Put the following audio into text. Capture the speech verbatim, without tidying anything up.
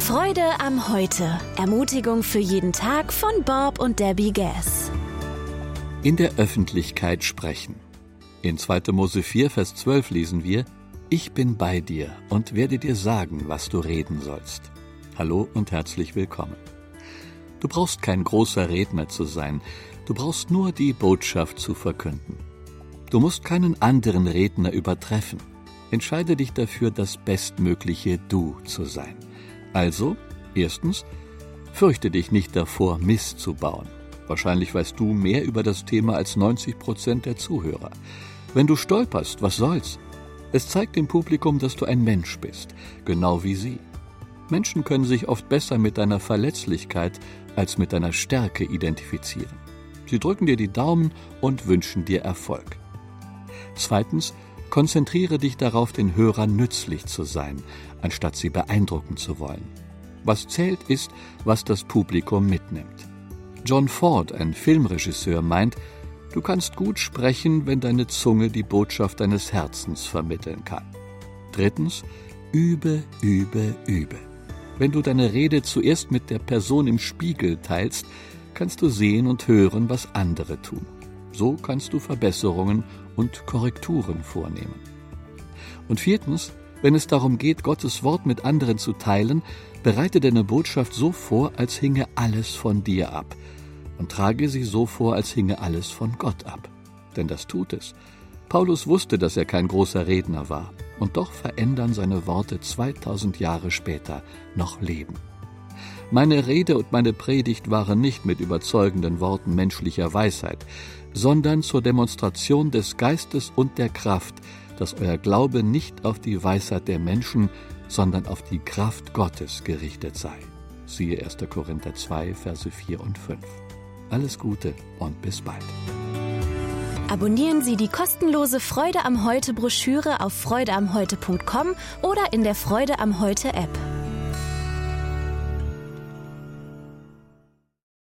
Freude am Heute. Ermutigung für jeden Tag von Bob und Debbie Gass. In der Öffentlichkeit sprechen. In zweiter Mose vier, Vers zwölf lesen wir: Ich bin bei dir und werde dir sagen, was du reden sollst. Hallo und herzlich willkommen. Du brauchst kein großer Redner zu sein, du brauchst nur die Botschaft zu verkünden. Du musst keinen anderen Redner übertreffen. Entscheide dich dafür, das bestmögliche Du zu sein. Also, erstens, fürchte dich nicht davor, Mist zu bauen. Wahrscheinlich weißt du mehr über das Thema als neunzig Prozent der Zuhörer. Wenn du stolperst, was soll's? Es zeigt dem Publikum, dass du ein Mensch bist, genau wie sie. Menschen können sich oft besser mit deiner Verletzlichkeit als mit deiner Stärke identifizieren. Sie drücken dir die Daumen und wünschen dir Erfolg. Zweitens, konzentriere dich darauf, den Hörern nützlich zu sein, anstatt sie beeindrucken zu wollen. Was zählt ist, was das Publikum mitnimmt. John Ford, ein Filmregisseur, meint, du kannst gut sprechen, wenn deine Zunge die Botschaft deines Herzens vermitteln kann. Drittens, übe, übe, übe. Wenn du deine Rede zuerst mit der Person im Spiegel teilst, kannst du sehen und hören, was andere tun. So kannst du Verbesserungen und Korrekturen vornehmen. Und viertens, wenn es darum geht, Gottes Wort mit anderen zu teilen, bereite deine Botschaft so vor, als hinge alles von dir ab, und trage sie so vor, als hinge alles von Gott ab. Denn das tut es. Paulus wusste, dass er kein großer Redner war, und doch verändern seine Worte zweitausend Jahre später noch Leben. Meine Rede und meine Predigt waren nicht mit überzeugenden Worten menschlicher Weisheit, sondern zur Demonstration des Geistes und der Kraft, dass euer Glaube nicht auf die Weisheit der Menschen, sondern auf die Kraft Gottes gerichtet sei. Siehe erster Korinther zwei, Verse vier und fünf. Alles Gute und bis bald. Abonnieren Sie die kostenlose Freude am Heute Broschüre auf freude am heute punkt com oder in der Freude am Heute App.